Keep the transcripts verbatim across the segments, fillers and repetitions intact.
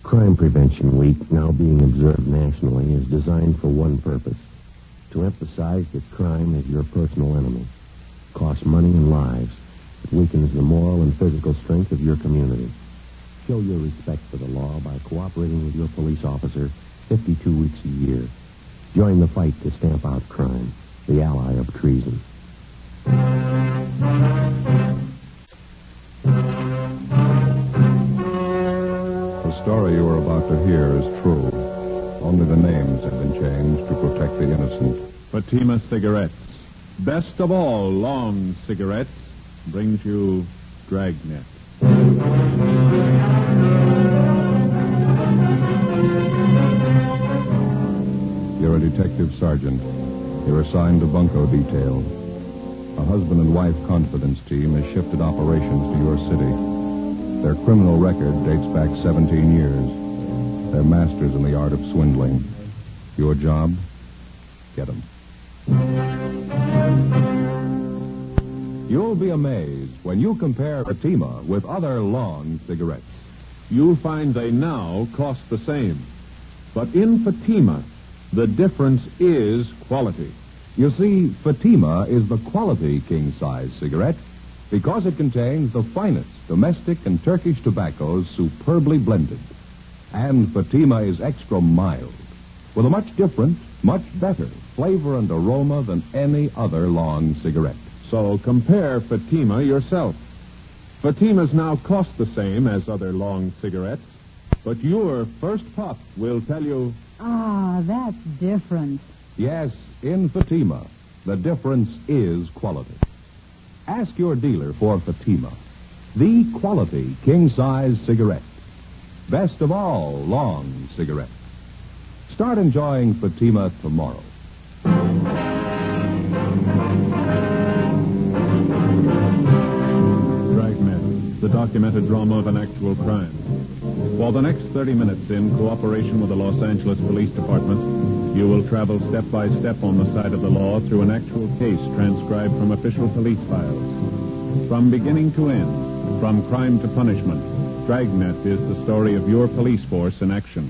Crime Prevention Week, now being observed nationally, is designed for one purpose: to emphasize that crime is your personal enemy. It costs money and lives. It weakens the moral and physical strength of your community. Show your respect for the law by cooperating with your police officer fifty-two weeks a year. Join the fight to stamp out crime, the ally of treason. The story you are about to hear is true. Only the names have been changed to protect the innocent. Fatima Cigarettes, best of all long cigarettes, brings you Dragnet. You're a detective sergeant. You're assigned to bunco detail. A husband and wife confidence team has shifted operations to your city. Their criminal record dates back seventeen years. They're masters in the art of swindling. Your job? Get them. You'll be amazed when you compare Fatima with other long cigarettes. You'll find they now cost the same. But in Fatima, the difference is quality. You see, Fatima is the quality king-size cigarette because it contains the finest domestic and Turkish tobaccos superbly blended. And Fatima is extra mild, with a much different, much better flavor and aroma than any other long cigarette. So compare Fatima yourself. Fatimas now cost the same as other long cigarettes, but your first puff will tell you... Ah, that's different. Yes, in Fatima, the difference is quality. Ask your dealer for Fatima, the quality king-size cigarette. Best of all long cigarettes. Start enjoying Fatima tomorrow. Dragnet, the documented drama of an actual crime. For the next thirty minutes, in cooperation with the Los Angeles Police Department, you will travel step by step on the side of the law through an actual case transcribed from official police files. From beginning to end, from crime to punishment, Dragnet is the story of your police force in action.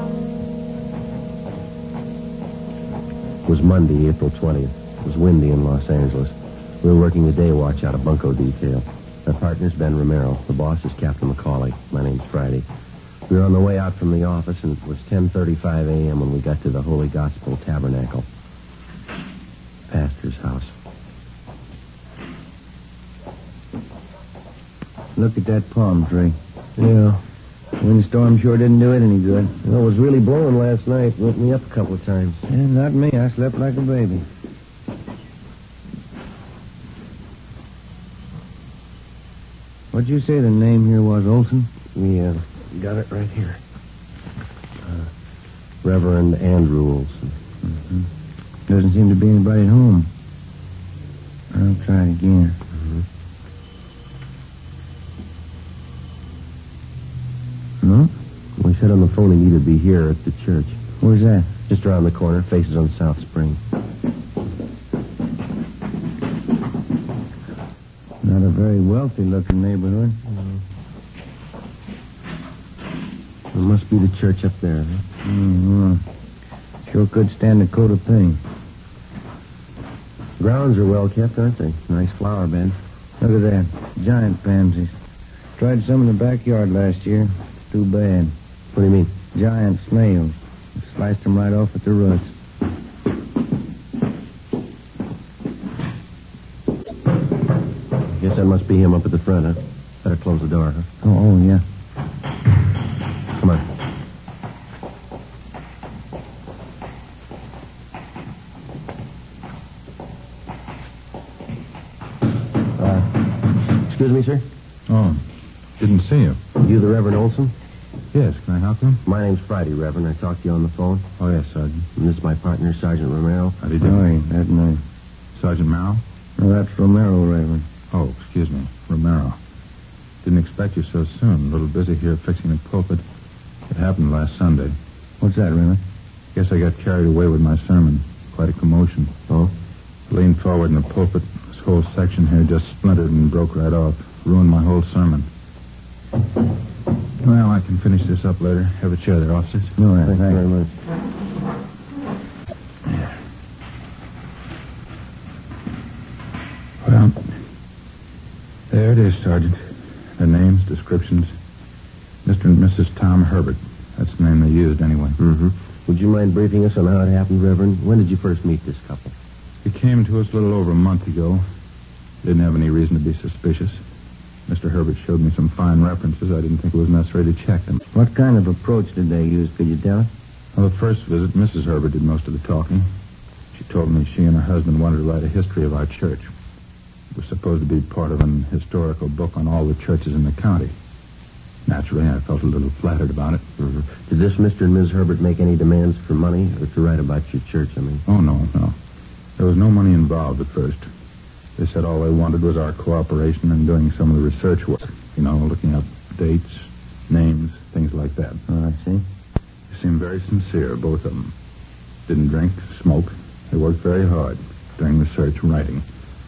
It was Monday, April twentieth. It was windy in Los Angeles. We were working the day watch out of bunco detail. Our partner's Ben Romero. The boss is Captain McCauley. My name's Friday. We were on the way out from the office, and it was ten thirty-five a.m. when we got to the Holy Gospel Tabernacle. Pastor's house. Look at that palm tree. Yeah. Windstorm sure didn't do it any good. Well, it was really blowing last night. Woke me up a couple of times. Yeah, not me. I slept like a baby. What'd you say the name here was, Olson? We uh, got it right here. Uh, Reverend Andrew Olson. Mm-hmm. Doesn't seem to be anybody at home. I'll try it again. Mm-hmm. No? We said on the phone he needed to be here at the church. Where's that? Just around the corner, faces on South Spring. Not a very wealthy-looking neighborhood. Mm-hmm. It must be the church up there, huh? Mm-hmm. Sure could stand a coat of paint. Grounds are well kept, aren't they? Nice flower bed. Look at that. Giant pansies. Tried some in the backyard last year. Too bad. What do you mean? Giant snails. Sliced them right off at the roots. Guess that must be him up at the front, huh? Better close the door, huh? Oh, oh, yeah. Come on. Uh, excuse me, sir? Oh, didn't see you. You the Reverend Olson? Yes, can I help you? My name's Friday, Reverend. I talked to you on the phone. Oh, yes, Sergeant. And this is my partner, Sergeant Romero. How do you do? Oh, ain't that nice. Sergeant Merrill? No, that's Romero, Reverend. Oh, excuse me, Romero. Didn't expect you so soon. A little busy here fixing the pulpit. It happened last Sunday. What's that, Reverend? Guess I got carried away with my sermon. Quite a commotion. Oh? Leaned forward in the pulpit. This whole section here just splintered and broke right off. Ruined my whole sermon. Well, I can finish this up later. Have a chair there, officers. No, uh, Thanks thanks. very much. Well, there it is, Sergeant. The names, descriptions. Mister and Missus Tom Herbert. That's the name they used, anyway. Mm-hmm. Would you mind briefing us on how it happened, Reverend? When did you first meet this couple? He came to us a little over a month ago. Didn't have any reason to be suspicious. Mister Herbert showed me some fine references. I didn't think it was necessary to check them. What kind of approach did they use? Could you tell us? On the first visit, Missus Herbert did most of the talking. She told me she and her husband wanted to write a history of our church. It was supposed to be part of an historical book on all the churches in the county. Naturally, I felt a little flattered about it. Mm-hmm. Did this Mister and Missus Herbert make any demands for money or to write about your church, I mean? Oh, no, no. There was no money involved at first. They said all they wanted was our cooperation in doing some of the research work. You know, looking up dates, names, things like that. Oh, I see. They seemed very sincere, both of them. Didn't drink, smoke. They worked very hard during the search and writing.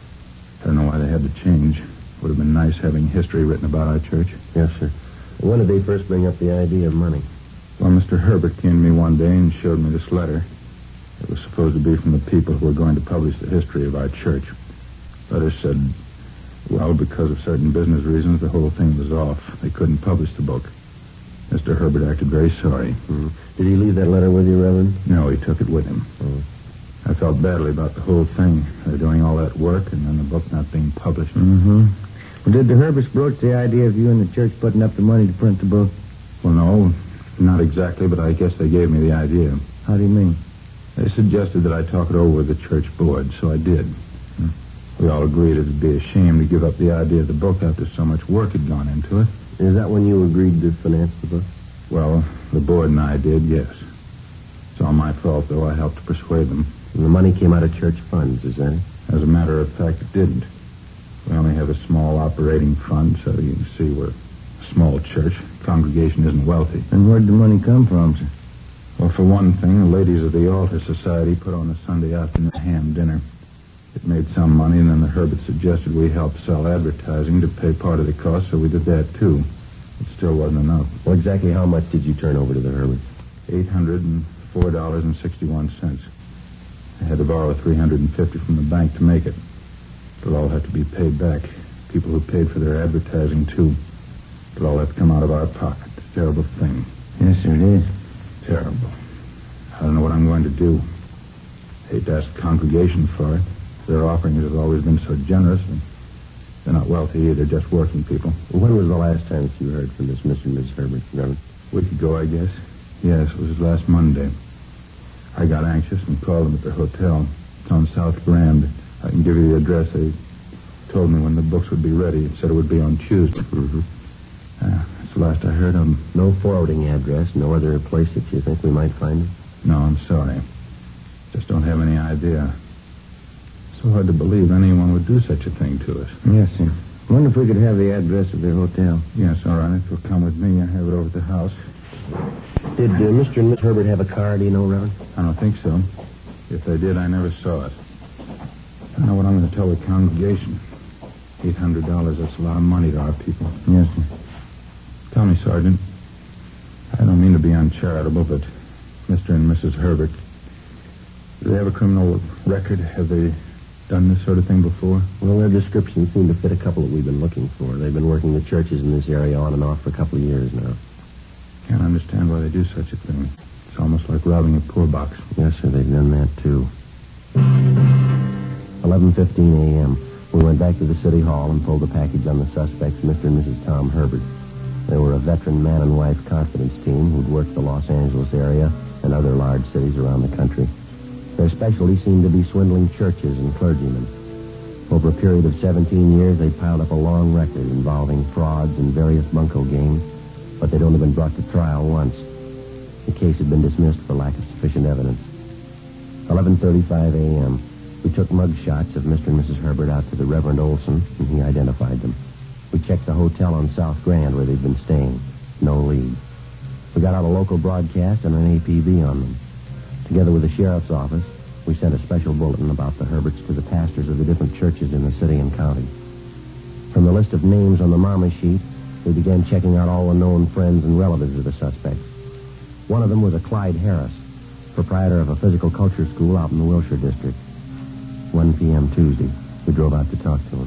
I don't know why they had to change. Would have been nice having history written about our church. Yes, sir. When did they first bring up the idea of money? Well, Mister Herbert came to me one day and showed me this letter. It was supposed to be from the people who were going to publish the history of our church. The letter said, well, because of certain business reasons, the whole thing was off. They couldn't publish the book. Mister Herbert acted very sorry. Mm-hmm. Did he leave that letter with you, Reverend? No, he took it with him. Oh. I felt badly about the whole thing. They're doing all that work and then the book not being published. Mm-hmm. Well, did the Herberts broach the idea of you and the church putting up the money to print the book? Well, no, not exactly, but I guess they gave me the idea. How do you mean? They suggested that I talk it over with the church board, so I did. Hmm. We all agreed it would be a shame to give up the idea of the book after so much work had gone into it. Is that when you agreed to finance the book? Well, the board and I did, yes. It's all my fault, though. I helped to persuade them. And the money came out of church funds, is that it? As a matter of fact, it didn't. We only have a small operating fund, so you can see we're a small church. The congregation isn't wealthy. And where'd the money come from, sir? Well, for one thing, the ladies of the Altar Society put on a Sunday afternoon ham dinner. It made some money, and then the Herberts suggested we help sell advertising to pay part of the cost, so we did that, too. It still wasn't enough. Well, exactly how much did you turn over to the Herberts? eight hundred four dollars and sixty-one cents. I had to borrow three hundred fifty dollars from the bank to make it. It'll all have to be paid back. People who paid for their advertising, too. It'll all have to come out of our pocket. It's a terrible thing. Yes, sir, it is. Terrible. I don't know what I'm going to do. Hate to ask the congregation for it. Their offerings have always been so generous, and they're not wealthy either, just working people. When was the last time that you heard from this Mister and Missus Herbert, Reverend? A week ago, I guess. Yes, it was last Monday. I got anxious and called them at their hotel. It's on South Grand. I can give you the address. They told me when the books would be ready. It said it would be on Tuesday. Mm-hmm. Uh, that's the last I heard of them. No forwarding address, no other place that you think we might find them? No, I'm sorry. Just don't have any idea. So hard to believe anyone would do such a thing to us. Yes, sir. Wonder if we could have the address of their hotel. Yes, all right. If you'll come with me, I have it over at the house. Did uh, Mister and Miss Herbert have a car, do you know, Reverend? I don't think so. If they did, I never saw it. I don't know what I'm going to tell the congregation. eight hundred dollars, that's a lot of money to our people. Yes, sir. Tell me, Sergeant. I don't mean to be uncharitable, but Mister and Missus Herbert, do they have a criminal record? Have they done this sort of thing before? Well, their descriptions seem to fit a couple that we've been looking for. They've been working the churches in this area on and off for a couple of years now. Can't understand why they do such a thing. It's almost like robbing a poor box. Yes, sir, they've done that, too. eleven fifteen a.m. We went back to the city hall and pulled the package on the suspects, Mister and Missus Tom Herbert. They were a veteran man and wife confidence team who'd worked the Los Angeles area and other large cities around the country. Their specialty seemed to be swindling churches and clergymen. Over a period of seventeen years, they piled up a long record involving frauds and various bunco games, but they'd only been brought to trial once. The case had been dismissed for lack of sufficient evidence. eleven thirty-five a.m. We took mug shots of Mister and Missus Herbert out to the Reverend Olson, and he identified them. We checked the hotel on South Grand where they'd been staying. No lead. We got out a local broadcast and an A P B on them. Together with the sheriff's office, we sent a special bulletin about the Herberts to the pastors of the different churches in the city and county. From the list of names on the mama sheet, We began checking out all the known friends and relatives of the suspects. One of them was a Clyde Harris, proprietor of a physical culture school out in the Wilshire district. one p.m. Tuesday. We drove out to talk to him.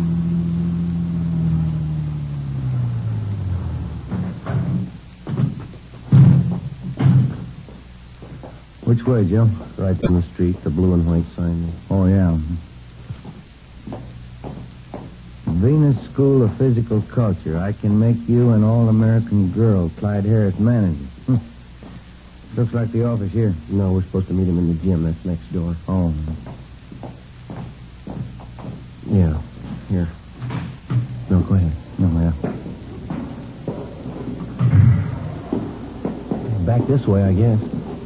Which way, Joe? Right down the street, the blue and white sign there. Oh, yeah. Venus School of Physical Culture. I can make you an all-American girl, Clyde Harris, manager. Hm. Looks like the office here. No, we're supposed to meet him in the gym. That's next door. Oh. Yeah, here. No, go ahead. No, yeah. Back this way, I guess.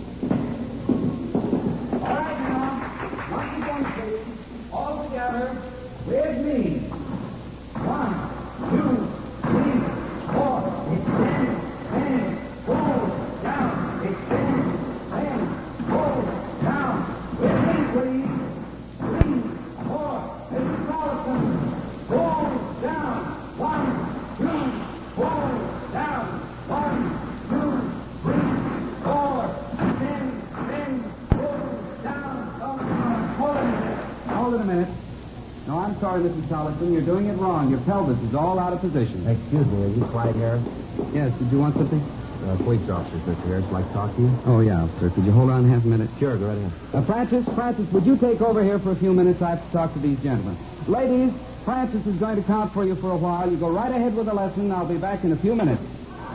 All right, now. Once again, please. All together. With me. One, two, three, four. Extend, bend, hold, down. Extend, bend, hold, down. With me, please. Three, four. Mister Collison. Hold, down. One, two, hold, down. One, two, three, four. Extend, bend, hold, down. Hold it a minute. Hold it a minute. No, I'm sorry, Missus Collison. You're doing it wrong. Your pelvis is all out of position. Excuse me, are you Clyde Harris? Yes, did you want something? Uh, police officers, Mister Harris. Like to talk to you? Oh, yeah, sir. Could you hold on half a minute? Sure, go right ahead. Uh, Francis, Francis, would you take over here for a few minutes? I have to talk to these gentlemen. Ladies, Francis is going to count for you for a while. You go right ahead with the lesson. I'll be back in a few minutes.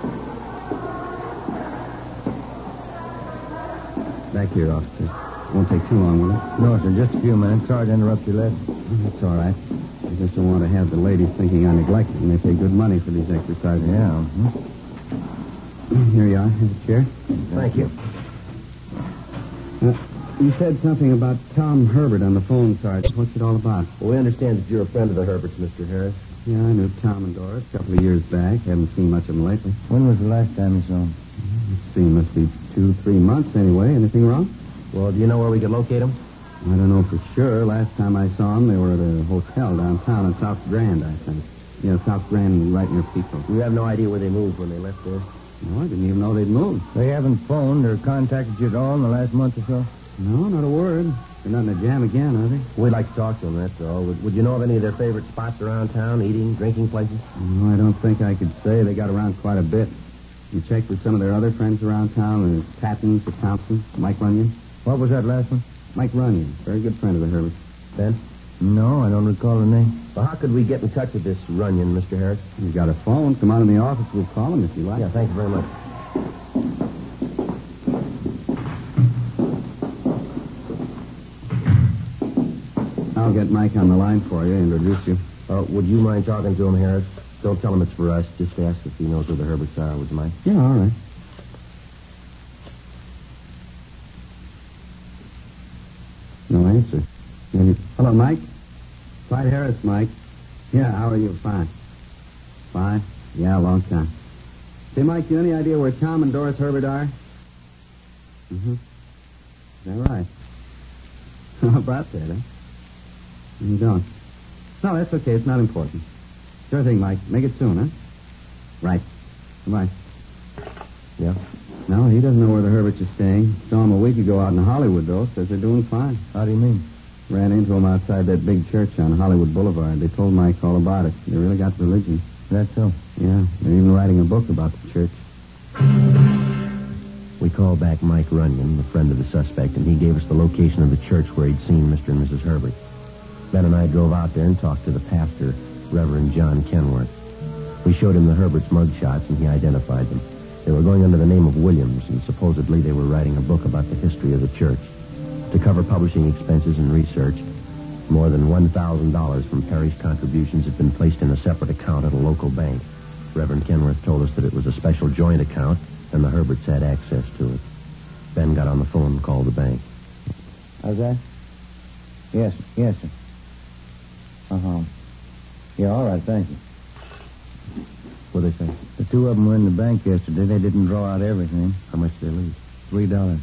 Back here, officer. Won't take too long, will it? No, sir, just a few minutes. Sorry to interrupt your lesson. That's all right. I just don't want to have the ladies thinking I neglect them. They pay good money for these exercises. Yeah. mhm. Here you are. Have a chair. Thank you. Uh, you said something about Tom Herbert on the phone, Sergeant. What's it all about? Well, we understand that you're a friend of the Herberts, Mister Harris. Yeah, I knew Tom and Doris a couple of years back. Haven't seen much of them lately. When was the last time you saw him? Let's see, must be two, three months anyway. Anything wrong? Well, do you know where we could locate him? I don't know for sure. Last time I saw them, they were at a hotel downtown in South Grand, I think. Yeah, South Grand, right near Pico. We have no idea where they moved when they left there. No, I didn't even know they'd moved. They haven't phoned or contacted you at all in the last month or so? No, not a word. They're not in a jam again, are they? We'd like to talk to them, that's all. Would, would you know of any of their favorite spots around town, eating, drinking places? No, I don't think I could say. They got around quite a bit. You checked with some of their other friends around town, the Pattons, the Thompson, Mike Runyon? What was that last one? Mike Runyon, very good friend of the Herberts. Ben? No, I don't recall the name. Well, how could we get in touch with this Runyon, Mister Harris? You've got a phone. Come out in the office. We'll call him if you like. Yeah, thank you very much. I'll get Mike on the line for you, introduce you. Uh, would you mind talking to him, Harris? Don't tell him it's for us. Just ask if he knows where the Herberts are. Would you mind? Yeah, all right. No answer. Maybe... Hello, Mike? Clyde Harris, Mike. Yeah, how are you? Fine. Fine? Yeah, a long time. Say, Mike, you any idea where Tom and Doris Herbert are? Mm-hmm. Is that right? How about that, huh? You don't. No, that's okay. It's not important. Sure thing, Mike. Make it soon, huh? Right. Goodbye. Yeah? No, he doesn't know where the Herberts are staying. Saw him a week ago out in Hollywood, though. Says they're doing fine. How do you mean? Ran into him outside that big church on Hollywood Boulevard. They told Mike all about it. They really got religion. That's so. Yeah, they're even writing a book about the church. We called back Mike Runyon, the friend of the suspect, and he gave us the location of the church where he'd seen Mister and Missus Herbert. Ben and I drove out there and talked to the pastor, Reverend John Kenworth. We showed him the Herberts' mugshots, and he identified them. They were going under the name of Williams, and supposedly they were writing a book about the history of the church. To cover publishing expenses and research, more than one thousand dollars from parish contributions had been placed in a separate account at a local bank. Reverend Kenworth told us that it was a special joint account, and the Herberts had access to it. Ben got on the phone and called the bank. How's that? Yes, yes, sir. Uh-huh. Yeah, all right, thank you. What'd they say? The two of them were in the bank yesterday. They didn't draw out everything. How much did they leave? Three dollars.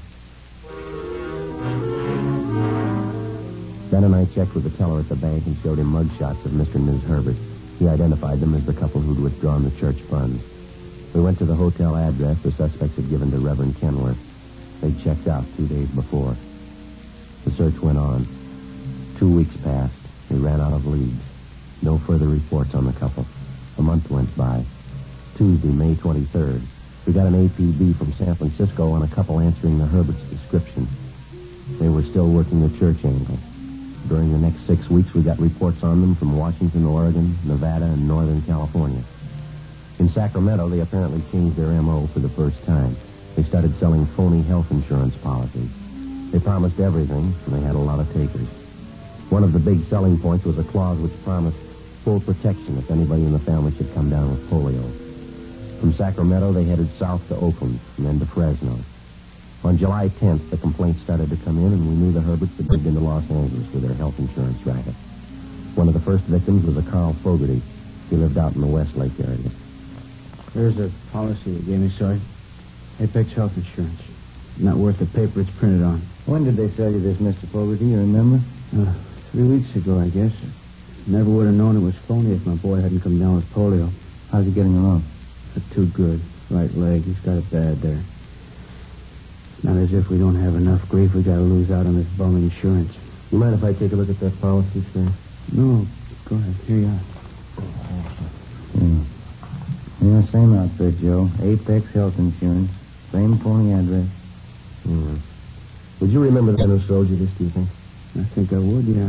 Ben and I checked with the teller at the bank and showed him mugshots of Mister and Missus Herbert. He identified them as the couple who'd withdrawn the church funds. We went to the hotel address the suspects had given to Reverend Kenworth. They'd checked out two days before. The search went on. Two weeks passed. We ran out of leads. No further reports on the couple. A month went by. Tuesday, May twenty-third, we got an A P B from San Francisco on a couple answering the Herbert's description. They were still working the church angle. During the next six weeks, we got reports on them from Washington, Oregon, Nevada, and Northern California. In Sacramento, they apparently changed their M O for the first time. They started selling phony health insurance policies. They promised everything, and they had a lot of takers. One of the big selling points was a clause which promised full protection if anybody in the family should come down with polio. From Sacramento, they headed south to Oakland and then to Fresno. On July tenth, the complaints started to come in, and we knew the Herberts had moved into Los Angeles with their health insurance racket. One of the first victims was a Carl Fogarty. He lived out in the Westlake area. There's a policy they gave me, Sergeant. Apex Health Insurance. Not worth the paper it's printed on. When did they sell you this, Mister Fogarty? You remember? Uh, three weeks ago, I guess. Never would have known it was phony if my boy hadn't come down with polio. How's he getting along? Not too good. Right leg. He's got it bad there. Not as if we don't have enough grief. We got to lose out on this bum insurance. You mind if I take a look at that policy, sir? No. Go ahead. Here you are. Yeah. Yeah, same outfit, Joe. Apex Health Insurance. Same phony address. Mm. Would you remember the man who sold you this, do you think? I think I would, yeah.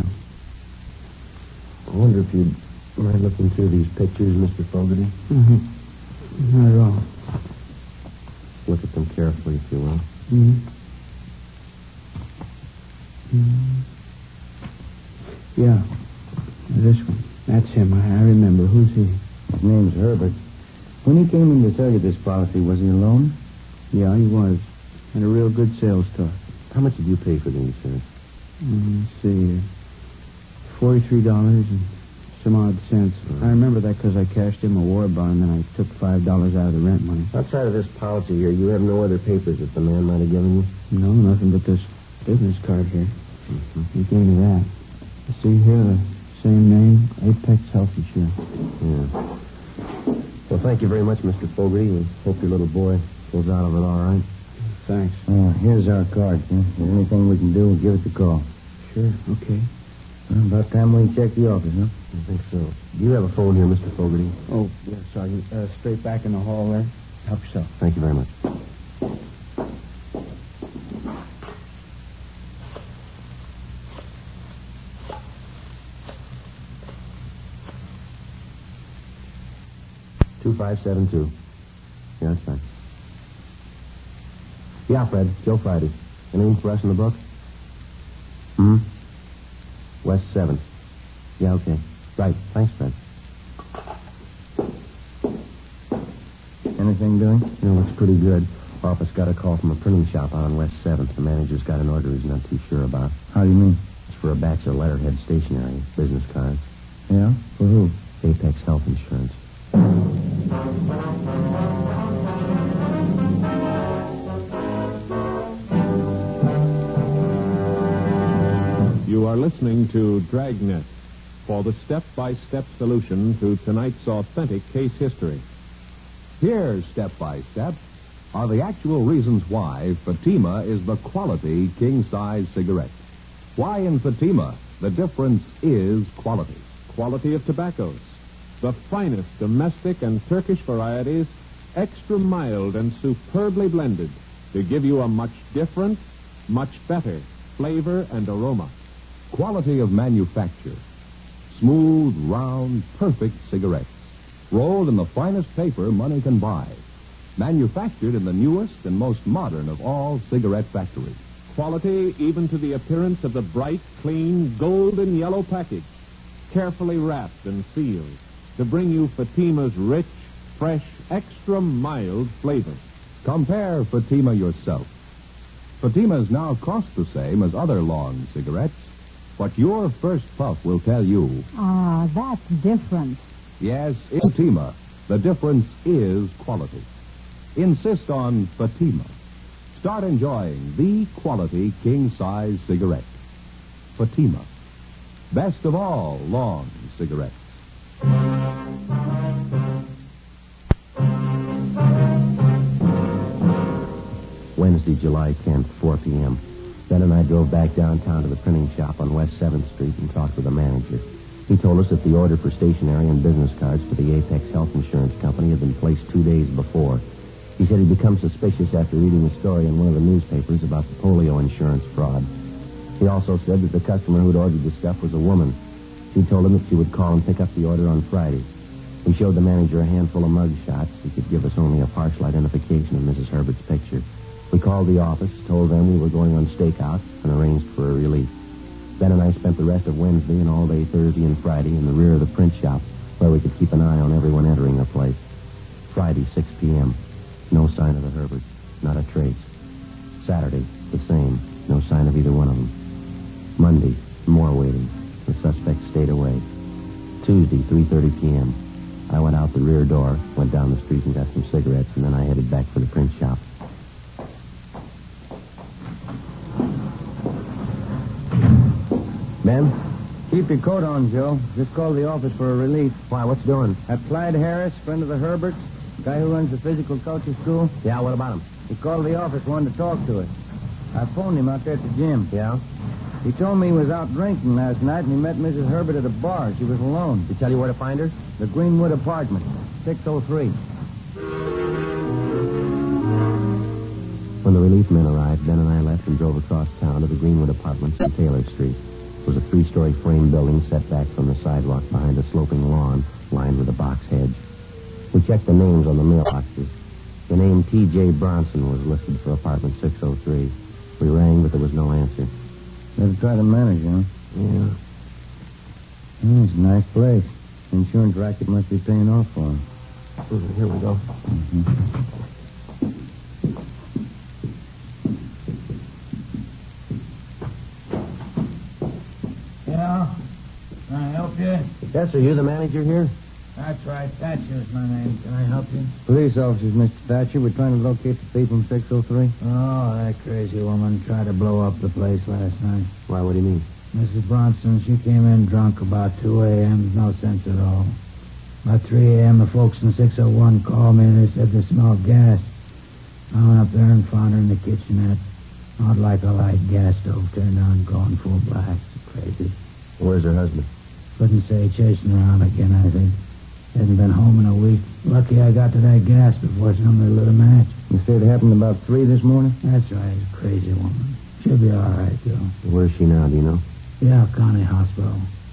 I wonder if you'd mind looking through these pictures, Mister Fogarty? Mm-hmm. Not at all. Look at them carefully, if you will. Mm-hmm. Mm-hmm. Yeah. This one. That's him. I, I remember. Who's he? His name's Herbert. When he came in to sell you this policy, was he alone? Yeah, he was. Had a real good sales talk. How much did you pay for the insurance? Mm, let's see. Uh, forty-three dollars and some odd cents. Mm. I remember that because I cashed in my war bond, and then I took five dollars out of the rent money. Outside of this policy here, you have no other papers that the man might have given you? No, nothing but this business card here. Mm-hmm. He gave me that. You see here, the same name, Apex Health Insurance. Yeah. Well, thank you very much, Mister Fogarty. We hope your little boy pulls out of it all right. Thanks. Oh, here's our card, sir. If there's anything we can do, give us a call. Sure, okay. Well, about time we check the office, huh? I think so. Do you have a phone here, Mister Fogarty? Oh, yes, Sergeant. Uh, straight back in the hall there. Help yourself. Thank you very much. Two five seven two. Yeah, that's fine. Yeah, Fred. Joe Friday. Anything for us in the book? Hmm? West seventh. Yeah, okay. Right. Thanks, Fred. Anything doing? You know, looks pretty good. Office got a call from a printing shop out on West seventh. The manager's got an order he's not too sure about. How do you mean? It's for a batch of letterhead stationery, business cards. Yeah? For who? Apex Health Insurance. You are listening to Dragnet for the step-by-step solution to tonight's authentic case history. Here, step by step, are the actual reasons why Fatima is the quality king-size cigarette. Why in Fatima the difference is quality. Quality of tobaccos. The finest domestic and Turkish varieties, extra mild and superbly blended to give you a much different, much better flavor and aroma. Quality of manufacture. Smooth, round, perfect cigarettes. Rolled in the finest paper money can buy. Manufactured in the newest and most modern of all cigarette factories. Quality even to the appearance of the bright, clean, golden yellow package. Carefully wrapped and sealed to bring you Fatima's rich, fresh, extra mild flavor. Compare Fatima yourself. Fatimas now cost the same as other long cigarettes, but your first puff will tell you, Ah, that's different. yes, in Fatima, the difference is quality. Insist on Fatima. Start enjoying the quality king-size cigarette. Fatima. Best of all long cigarettes. Wednesday, July tenth, four p.m. Ben and I drove back downtown to the printing shop on West seventh Street and talked with the manager. He told us that the order for stationery and business cards for the Apex Health Insurance Company had been placed two days before. He said he'd become suspicious after reading a story in one of the newspapers about the polio insurance fraud. He also said that the customer who'd ordered the stuff was a woman. She told him that she would call and pick up the order on Friday. We showed the manager a handful of mug shots. He could give us only a partial identification of Missus Herbert's picture. We called the office, told them we were going on stakeout, and arranged for a relief. Ben and I spent the rest of Wednesday and all day Thursday and Friday in the rear of the print shop, where we could keep an eye on everyone entering the place. Friday, six p.m. No sign of the Herberts. Not a trace. Saturday, the same. No sign of either one of them. Monday, more waiting. The suspect stayed away. Tuesday, three thirty p.m. I went out the rear door, went down the street and got some cigarettes, and then I headed back for the print shop. Ben? Keep your coat on, Joe. Just called the office for a relief. Why, what's doing? That Clyde Harris, friend of the Herberts, guy who runs the physical culture school. Yeah, what about him? He called the office, wanted to talk to us. I phoned him out there at the gym. Yeah? He told me he was out drinking last night, and he met Missus Herbert at a bar. She was alone. Did he tell you where to find her? The Greenwood apartment, six oh three. When the relief men arrived, Ben and I left and drove across town to the Greenwood apartments on Taylor Street. It was a three-story frame building set back from the sidewalk behind a sloping lawn lined with a box hedge. We checked the names on the mailboxes. The name T J Bronson was listed for apartment six oh three. We rang, but there was no answer. Never tried to manage, huh? Yeah. Mm, it's a nice place. The insurance racket must be paying off for him. Here we go. Mm-hmm. Yeah? Can I help you? Yes, are you the manager here? That's right. Thatcher's my name. Can I help you? Police officers, Mister Thatcher. We're trying to locate the thief from six oh three. Oh, that crazy woman tried to blow up the place last night. Why, what do you mean? Missus Bronson, she came in drunk about two a.m. No sense at all. About three a.m., the folks in six oh one called me and they said they smelled gas. I went up there and found her in the kitchenette. Not like a light gas stove turned on, going full blast. Crazy. Where's her husband? Couldn't say, chasing around again, I think. Hadn't been home in a week. Lucky I got to that gas before somebody lit a match. You say it happened about three this morning? That's right. Crazy woman. She'll be all right, Joe. Where's she now, do you know? Yeah, County Hospital.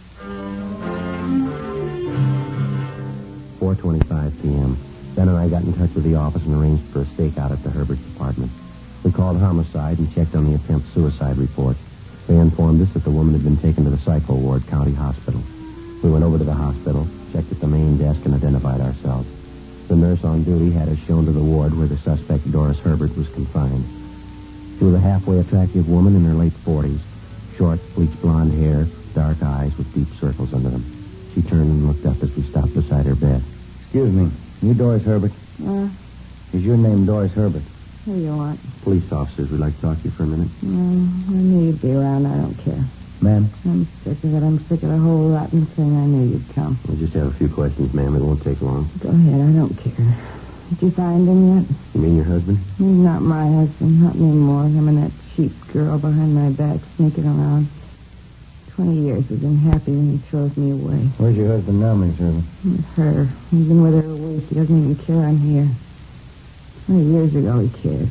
four twenty-five p.m. Ben and I got in touch with the office and arranged for a stakeout at the Herbert's apartment. We called homicide and checked on the attempt suicide report. They informed us that the woman had been taken to the psycho ward, County Hospital. We went over to the hospital, checked at the main desk, and identified ourselves. The nurse on duty had us shown to the ward where the suspect, Doris Herbert, was confined. She was a halfway attractive woman in her late forties. Short, bleached blonde hair, dark eyes with deep circles under them. She turned and looked up as we stopped beside her bed. Excuse me. You Doris Herbert? Uh, Is your name Doris Herbert? who you want? Police officers, we'd like to talk to you for a minute. Mm, I knew you'd be around. I don't care. Ma'am? I'm sick of it. I'm sick of the whole rotten thing. I knew you'd come. We just have a few questions, ma'am. It won't take long. Go ahead. I don't care. Did you find him yet? You mean your husband? He's not my husband. Not anymore. Him and that cheap girl behind my back sneaking around. Twenty years we've been happy and he throws me away. Where's your husband now, Miss Herbert? With her. He's been with her a week. He doesn't even care I'm here. Twenty years ago he cared.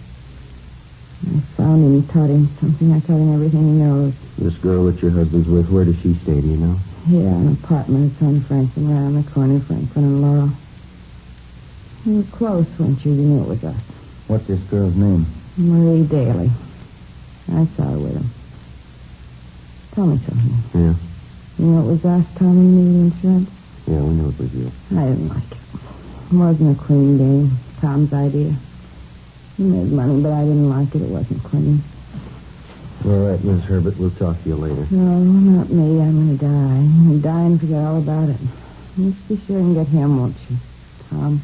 I found him and taught him something. I taught him everything he knows. This girl that your husband's with, where does she stay, do you know? Here, an apartment. It's on Franklin, right on the corner of Franklin and Laurel. We were close, weren't you? You knew it was us. What's this girl's name? Marie Daly. I saw her with him. Tell me something. Yeah. You know it was us, Tom and me, the insurance? Yeah, we knew it was you. I didn't like it. It wasn't a clean game. Tom's idea. He made money, but I didn't like it. It wasn't clean. All right, Miss Herbert, we'll talk to you later. No, not me. I'm going to die. I'm going to die and forget all about it. Just be sure and get him, won't you, Tom?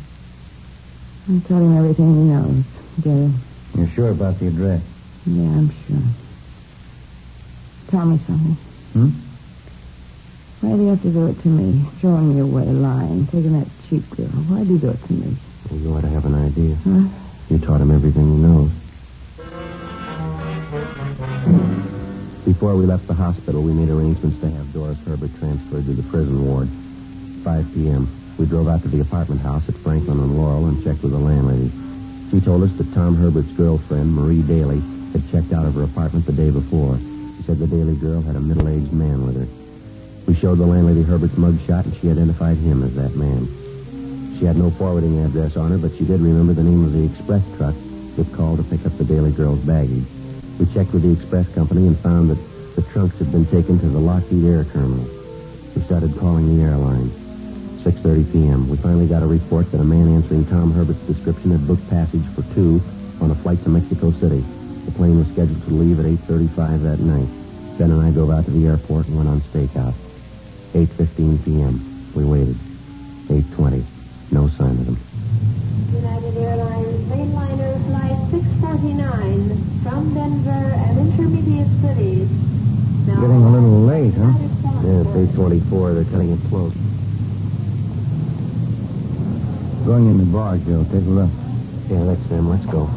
I told him everything he knows. Get him? You're sure about the address? Yeah, I'm sure. Tell me something. Hmm? Why do you have to do it to me? Throwing me away, lying, taking that cheap girl. Why do you do it to me? Well, you ought to have an idea. Huh? You taught him everything he knows. Before we left the hospital, we made arrangements to have Doris Herbert transferred to the prison ward. five p.m. We drove out to the apartment house at Franklin and Laurel and checked with the landlady. She told us that Tom Herbert's girlfriend, Marie Daly, had checked out of her apartment the day before. She said the Daly girl had a middle-aged man with her. We showed the landlady Herbert's mugshot, and she identified him as that man. She had no forwarding address on her, but she did remember the name of the express truck that called to pick up the Daly girl's baggage. We checked with the express company and found that the trunks had been taken to the Lockheed Air Terminal. We started calling the airline. six thirty p.m. We finally got a report that a man answering Tom Herbert's description had booked passage for two on a flight to Mexico City. The plane was scheduled to leave at eight thirty-five that night. Ben and I drove out to the airport and went on stakeout. eight fifteen p.m. We waited. eight twenty. No sign of him. United Airlines mainliner flight six forty-nine from Denver and intermediate cities. Now Getting a little late, huh? Yeah, it's eight twenty-four. They're cutting it close. Going in the bar, Joe. Take a look. Yeah, that's them. Let's go.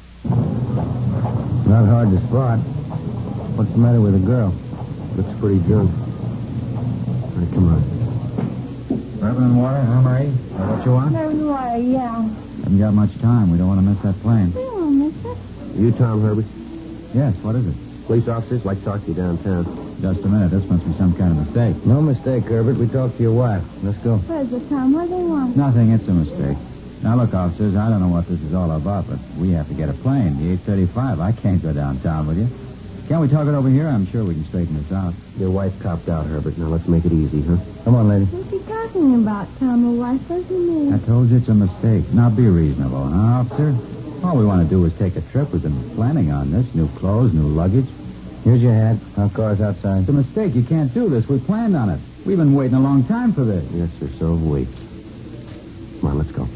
Not hard to spot. What's the matter with the girl? Looks pretty drunk. All right, come on. Bourbon and water, huh, Marie? Is that what you want? No, you are, yeah. Haven't got much time. We don't want to miss that plane. We won't miss it. You Tom Herbert? Yes, what is it? Police officers like to talk to you downtown. Just a minute. This must be some kind of mistake. No mistake, Herbert. We talked to your wife. Let's go. Where's it, Tom? What do they want? Nothing. It's a mistake. Now, look, officers, I don't know what this is all about, but we have to get a plane. The eight thirty-five. I can't go downtown with you. Can't we talk it over here? I'm sure we can straighten this out. Your wife copped out, Herbert. Now, let's make it easy, huh? Come on, lady. What's he talking about, Tom? A wife? What does he mean? I told you it's a mistake. Now, be reasonable, huh, officer? All we want to do is take a trip. We've been planning on this. New clothes, new luggage. Here's your hat. Our car's outside. It's a mistake. You can't do this. We planned on it. We've been waiting a long time for this. Yes, sir. So have we. Come on, let's go.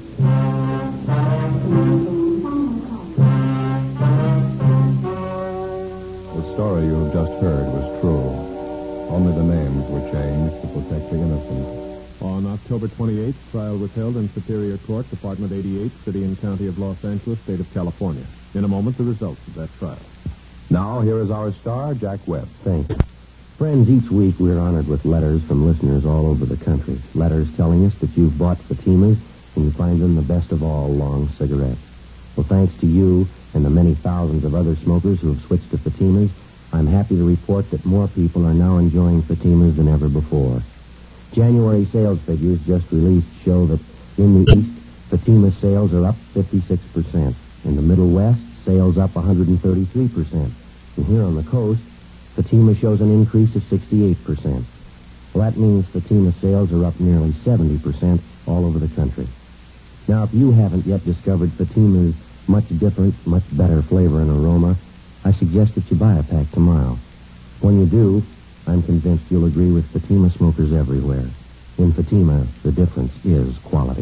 The story you have just heard was true. Only the names were changed to protect the innocent. On October twenty-eighth, trial was held in Superior Court, Department eighty-eight, City and County of Los Angeles, State of California. In a moment, the results of that trial. Now, here is our star, Jack Webb. Thanks. Friends, each week we're honored with letters from listeners all over the country. Letters telling us that you've bought Fatimas and you find them the best of all long cigarettes. Well, thanks to you and the many thousands of other smokers who have switched to Fatimas, I'm happy to report that more people are now enjoying Fatimas than ever before. January sales figures just released show that in the East, Fatima sales are up fifty-six percent. In the Middle West, sales up one hundred thirty-three percent. And here on the coast, Fatima shows an increase of sixty-eight percent. Well, that means Fatima sales are up nearly seventy percent all over the country. Now, if you haven't yet discovered Fatima's much different, much better flavor and aroma, I suggest that you buy a pack tomorrow. When you do, I'm convinced you'll agree with Fatima smokers everywhere. In Fatima, the difference is quality.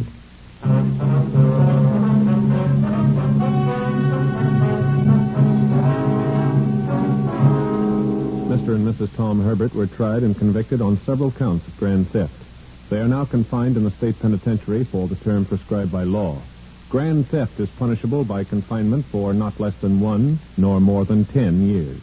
Mister and Missus Tom Herbert were tried and convicted on several counts of grand theft. They are now confined in the state penitentiary for the term prescribed by law. Grand theft is punishable by confinement for not less than one, nor more than ten years.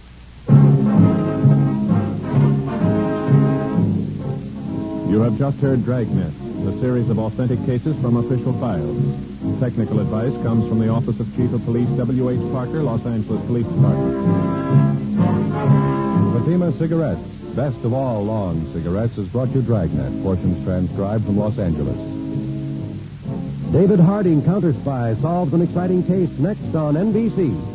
You have just heard Dragnet, a series of authentic cases from official files. Technical advice comes from the Office of Chief of Police W H Parker, Los Angeles Police Department. Fatima Cigarettes, best of all long cigarettes, has brought you Dragnet, portions transcribed from Los Angeles. David Harding, Counter Spy, solves an exciting case next on N B C.